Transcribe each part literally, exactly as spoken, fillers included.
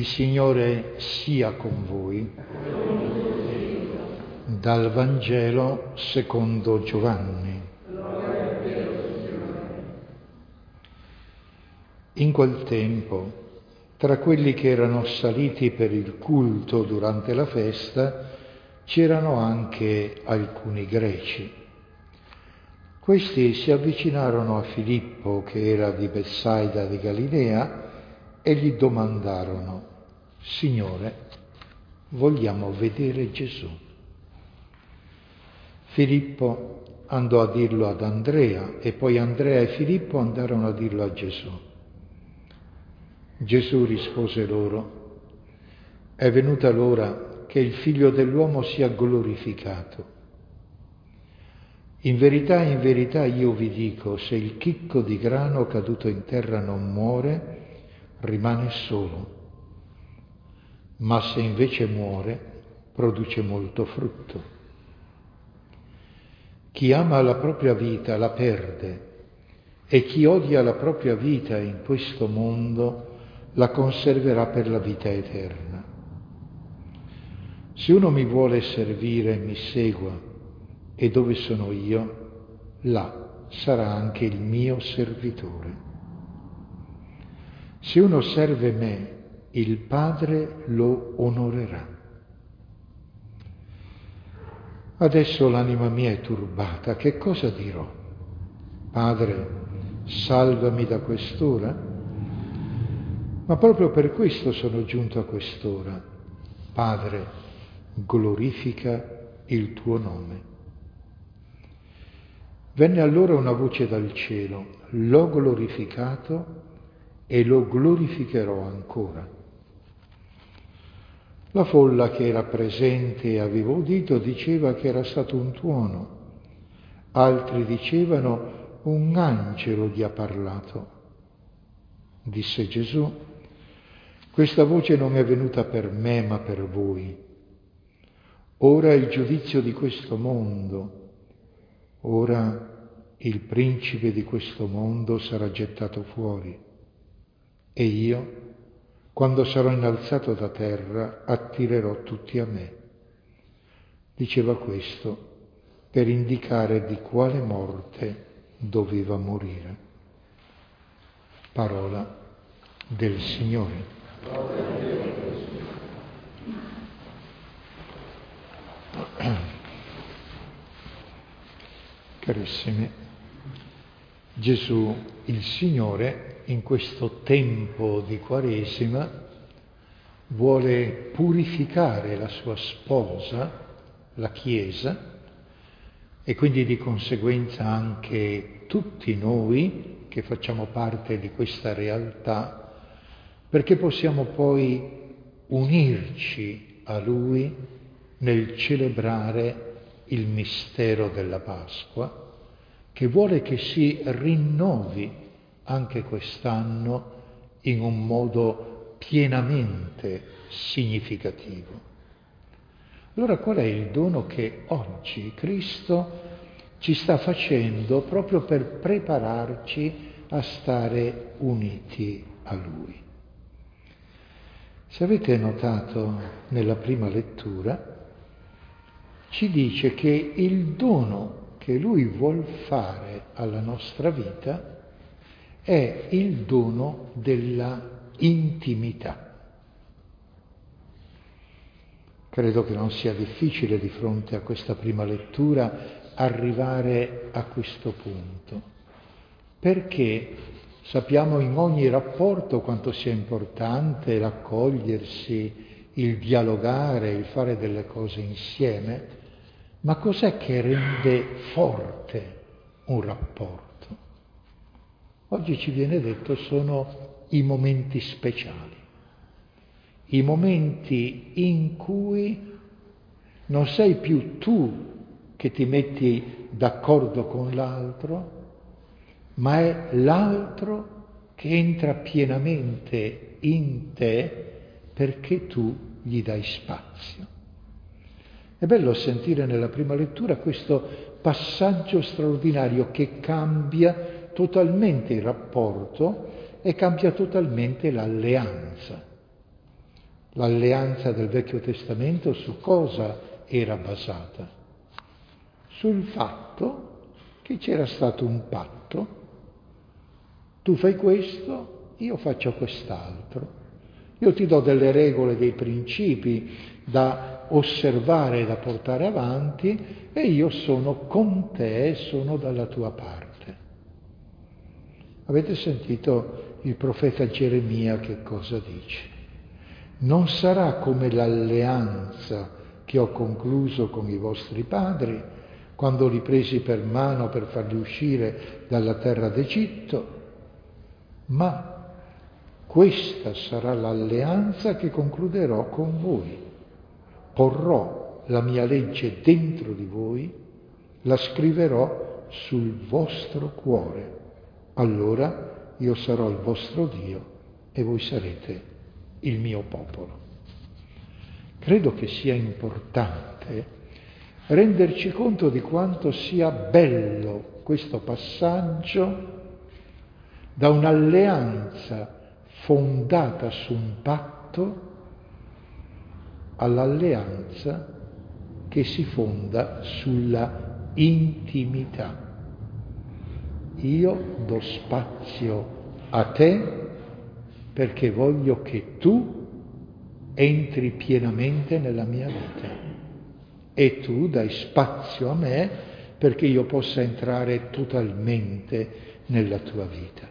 Il Signore sia con voi. Dal Vangelo secondo Giovanni. In quel tempo, tra quelli che erano saliti per il culto durante la festa, c'erano anche alcuni greci. Questi si avvicinarono a Filippo, che era di Betsaida di Galilea, e gli domandarono: Signore, vogliamo vedere Gesù. Filippo andò a dirlo ad Andrea e poi Andrea e Filippo andarono a dirlo a Gesù. Gesù rispose loro: è venuta l'ora che il Figlio dell'uomo sia glorificato. In verità, in verità io vi dico, se il chicco di grano caduto in terra non muore, rimane solo, ma se invece muore, produce molto frutto. Chi ama la propria vita la perde, e chi odia la propria vita in questo mondo la conserverà per la vita eterna. Se uno mi vuole servire, mi segua, e dove sono io, là sarà anche il mio servitore. Se uno serve me, il Padre lo onorerà. Adesso l'anima mia è turbata, che cosa dirò? Padre, salvami da quest'ora? Ma proprio per questo sono giunto a quest'ora. Padre, glorifica il tuo nome. Venne allora una voce dal cielo: l'ho glorificato e lo glorificherò ancora. La folla che era presente e aveva udito diceva che era stato un tuono, altri dicevano un angelo gli ha parlato. Disse Gesù: questa voce non è venuta per me ma per voi. Ora è il giudizio di questo mondo, ora il principe di questo mondo sarà gettato fuori. E io, quando sarò innalzato da terra, attirerò tutti a me. Diceva questo per indicare di quale morte doveva morire. Parola del Signore. Carissimi, Gesù, il Signore, in questo tempo di Quaresima, vuole purificare la sua sposa, la Chiesa, e quindi di conseguenza anche tutti noi che facciamo parte di questa realtà, perché possiamo poi unirci a Lui nel celebrare il mistero della Pasqua, che vuole che si rinnovi anche quest'anno in un modo pienamente significativo. Allora qual è il dono che oggi Cristo ci sta facendo proprio per prepararci a stare uniti a Lui? Se avete notato nella prima lettura, ci dice che il dono che Lui vuol fare alla nostra vita è il dono della intimità. Credo che non sia difficile di fronte a questa prima lettura arrivare a questo punto, perché sappiamo in ogni rapporto quanto sia importante l'accogliersi, il dialogare, il fare delle cose insieme, ma cos'è che rende forte un rapporto? Oggi ci viene detto sono i momenti speciali, i momenti in cui non sei più tu che ti metti d'accordo con l'altro, ma è l'altro che entra pienamente in te perché tu gli dai spazio. È bello sentire nella prima lettura questo passaggio straordinario che cambia totalmente il rapporto e cambia totalmente l'alleanza. L'alleanza del Vecchio Testamento su cosa era basata? Sul fatto che c'era stato un patto, tu fai questo, io faccio quest'altro. Io ti do delle regole, dei principi da osservare e da portare avanti e io sono con te, sono dalla tua parte. Avete sentito il profeta Geremia che cosa dice? Non sarà come l'alleanza che ho concluso con i vostri padri quando li presi per mano per farli uscire dalla terra d'Egitto, ma questa sarà l'alleanza che concluderò con voi. Porrò la mia legge dentro di voi, la scriverò sul vostro cuore. Allora io sarò il vostro Dio e voi sarete il mio popolo. Credo che sia importante renderci conto di quanto sia bello questo passaggio da un'alleanza fondata su un patto all'alleanza che si fonda sulla intimità. Io do spazio a te perché voglio che tu entri pienamente nella mia vita e tu dai spazio a me perché io possa entrare totalmente nella tua vita.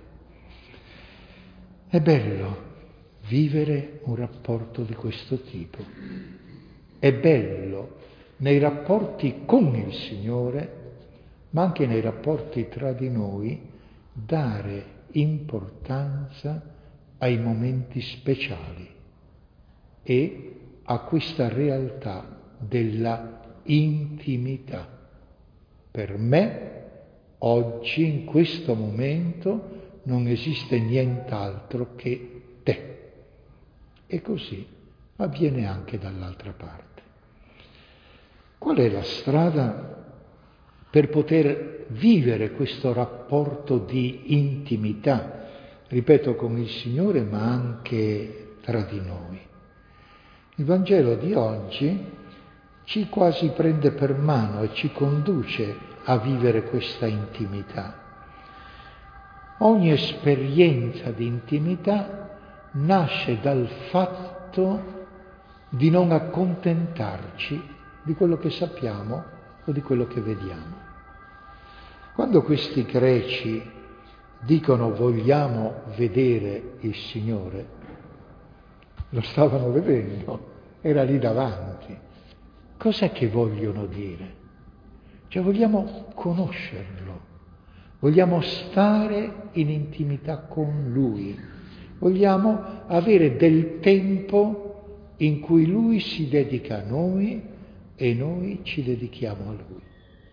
È bello vivere un rapporto di questo tipo. È bello nei rapporti con il Signore, ma anche nei rapporti tra di noi, dare importanza ai momenti speciali e a questa realtà della intimità. Per me, oggi, in questo momento, non esiste nient'altro che te. E così avviene anche dall'altra parte. Qual è la strada per poter vivere questo rapporto di intimità, ripeto, con il Signore, ma anche tra di noi? Il Vangelo di oggi ci quasi prende per mano e ci conduce a vivere questa intimità. Ogni esperienza di intimità nasce dal fatto di non accontentarci di quello che sappiamo o di quello che vediamo. Quando questi greci dicono vogliamo vedere il Signore, lo stavano vedendo, era lì davanti. Cos'è che vogliono dire? Cioè vogliamo conoscerlo. Vogliamo stare in intimità con Lui, vogliamo avere del tempo in cui Lui si dedica a noi e noi ci dedichiamo a Lui.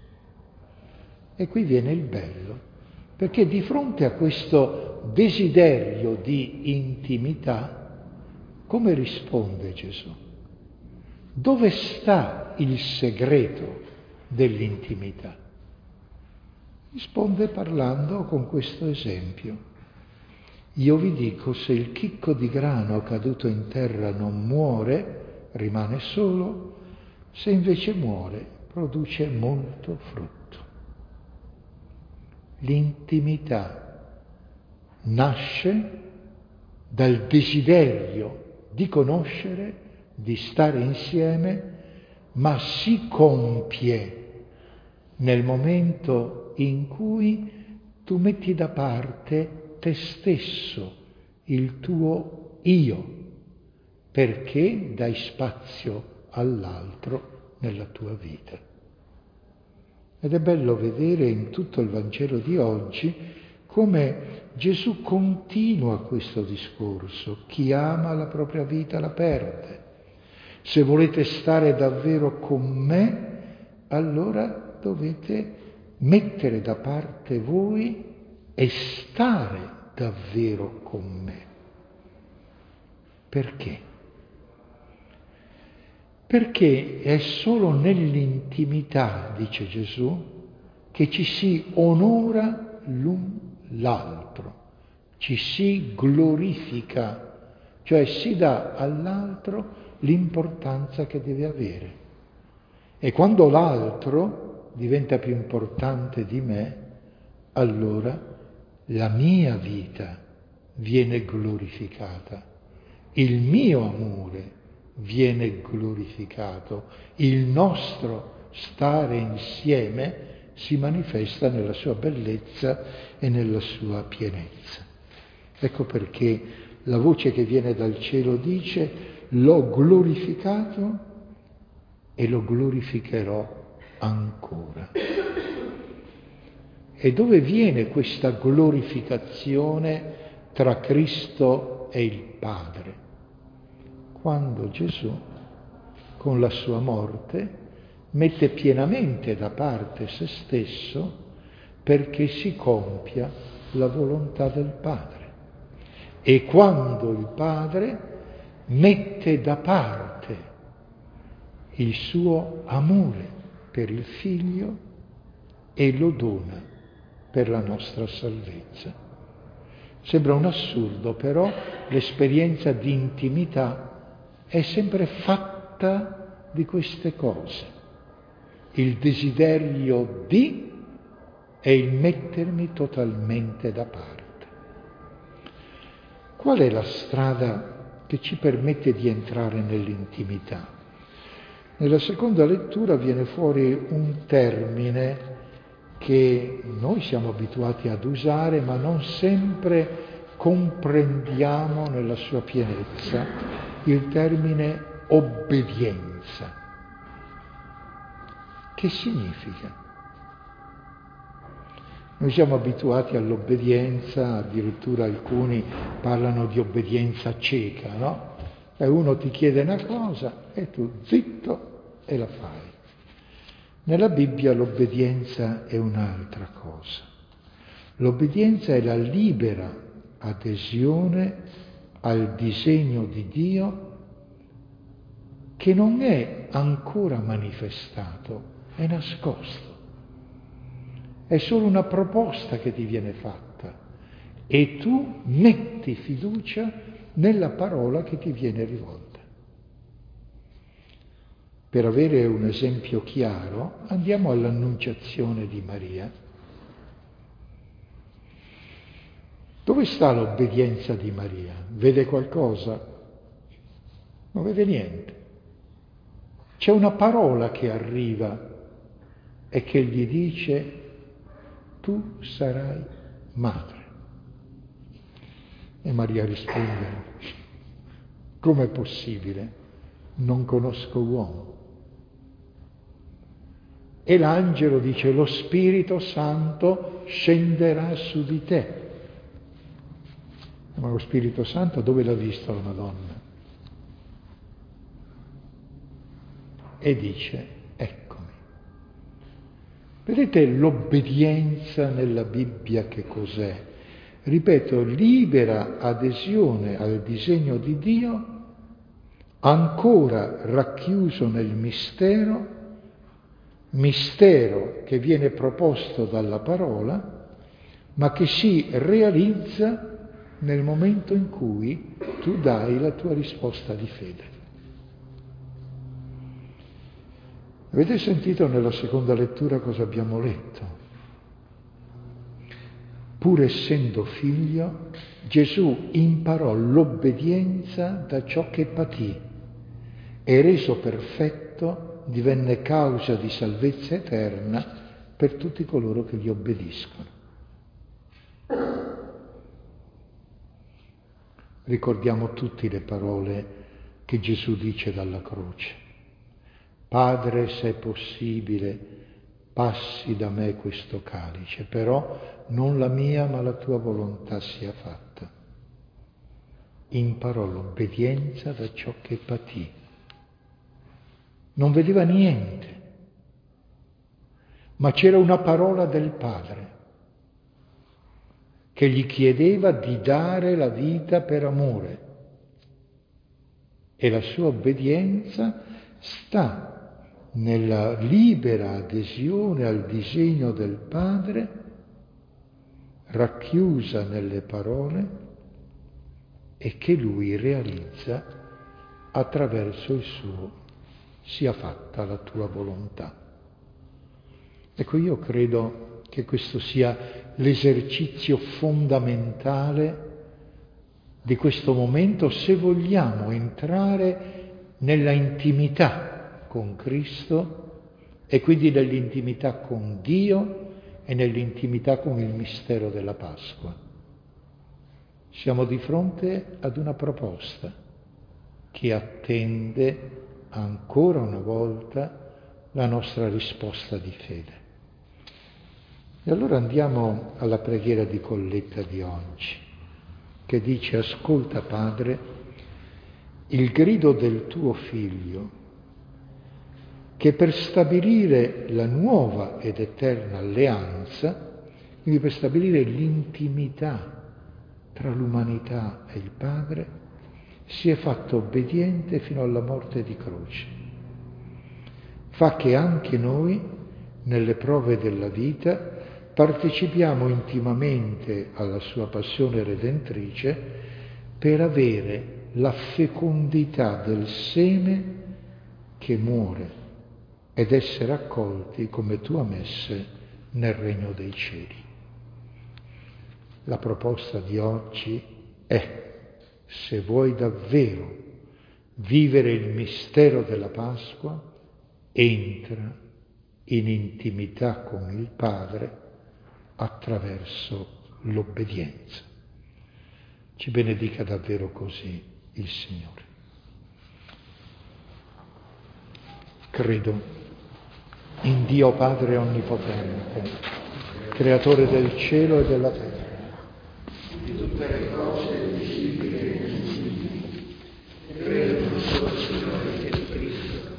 E qui viene il bello, perché di fronte a questo desiderio di intimità, come risponde Gesù? Dove sta il segreto dell'intimità? Risponde parlando con questo esempio. Io vi dico, se il chicco di grano caduto in terra non muore, rimane solo, se invece muore, produce molto frutto. L'intimità nasce dal desiderio di conoscere, di stare insieme, ma si compie nel momento in cui tu metti da parte te stesso, il tuo io, perché dai spazio all'altro nella tua vita. Ed è bello vedere in tutto il Vangelo di oggi come Gesù continua questo discorso. Chi ama la propria vita la perde. Se volete stare davvero con me, allora dovete mettere da parte voi e stare davvero con me. Perché? Perché è solo nell'intimità, dice Gesù, che ci si onora l'un l'altro, ci si glorifica, cioè si dà all'altro l'importanza che deve avere. E quando l'altro diventa più importante di me, allora la mia vita viene glorificata, il mio amore viene glorificato, il nostro stare insieme si manifesta nella sua bellezza e nella sua pienezza. Ecco perché la voce che viene dal cielo dice: l'ho glorificato e lo glorificherò ancora. E dove viene questa glorificazione tra Cristo e il Padre? Quando Gesù, con la sua morte, mette pienamente da parte se stesso perché si compia la volontà del Padre. E quando il Padre mette da parte il suo amore per il Figlio e lo dona per la nostra salvezza. Sembra un assurdo, però l'esperienza di intimità è sempre fatta di queste cose. Il desiderio di e il mettermi totalmente da parte. Qual è la strada che ci permette di entrare nell'intimità? Nella seconda lettura viene fuori un termine che noi siamo abituati ad usare, ma non sempre comprendiamo nella sua pienezza, il termine obbedienza. Che significa? Noi siamo abituati all'obbedienza, addirittura alcuni parlano di obbedienza cieca, no? E uno ti chiede una cosa e tu zitto e la fai. Nella Bibbia l'obbedienza è un'altra cosa. L'obbedienza è la libera adesione al disegno di Dio che non è ancora manifestato, è nascosto. È solo una proposta che ti viene fatta e tu metti fiducia nella parola che ti viene rivolta. Per avere un esempio chiaro, andiamo all'Annunciazione di Maria. Dove sta l'obbedienza di Maria? Vede qualcosa? Non vede niente. C'è una parola che arriva e che gli dice: tu sarai madre. E Maria risponde: com'è possibile? Non conosco uomo. E l'angelo dice: lo Spirito Santo scenderà su di te. Ma lo Spirito Santo dove l'ha visto la Madonna? E dice: eccomi. Vedete l'obbedienza nella Bibbia che cos'è? Ripeto, libera adesione al disegno di Dio, ancora racchiuso nel mistero, mistero che viene proposto dalla parola, ma che si realizza nel momento in cui tu dai la tua risposta di fede. Avete sentito nella seconda lettura cosa abbiamo letto? Pur essendo figlio, Gesù imparò l'obbedienza da ciò che patì e reso perfetto divenne causa di salvezza eterna per tutti coloro che gli obbediscono. Ricordiamo tutti le parole che Gesù dice dalla croce. Padre, se è possibile, passi da me questo calice, però non la mia ma la tua volontà sia fatta. Imparò l'obbedienza da ciò che patì. Non vedeva niente, ma c'era una parola del Padre che gli chiedeva di dare la vita per amore. E la sua obbedienza sta nella libera adesione al disegno del Padre, racchiusa nelle parole: e che Lui realizza attraverso il suo sia fatta la tua volontà. Ecco, io credo che questo sia l'esercizio fondamentale di questo momento se vogliamo entrare nella intimità con Cristo e quindi nell'intimità con Dio e nell'intimità con il mistero della Pasqua. Siamo di fronte ad una proposta che attende ancora una volta la nostra risposta di fede. E allora andiamo alla preghiera di Colletta di oggi, che dice: ascolta, Padre, il grido del tuo Figlio, che per stabilire la nuova ed eterna alleanza, quindi per stabilire l'intimità tra l'umanità e il Padre, si è fatto obbediente fino alla morte di croce. Fa che anche noi, nelle prove della vita, partecipiamo intimamente alla sua passione redentrice per avere la fecondità del seme che muore ed essere accolti come tua messe nel regno dei cieli. La proposta di oggi è: se vuoi davvero vivere il mistero della Pasqua, entra in intimità con il Padre attraverso l'obbedienza. Ci benedica davvero così il Signore. Credo in Dio Padre Onnipotente, Creatore del cielo e della terra, di tutte le cose visibili e invisibili. Credo in un solo Signore Gesù Cristo,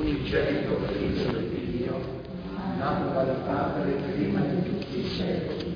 unigenito Figlio di Dio, nato dal Padre prima di tutti i secoli,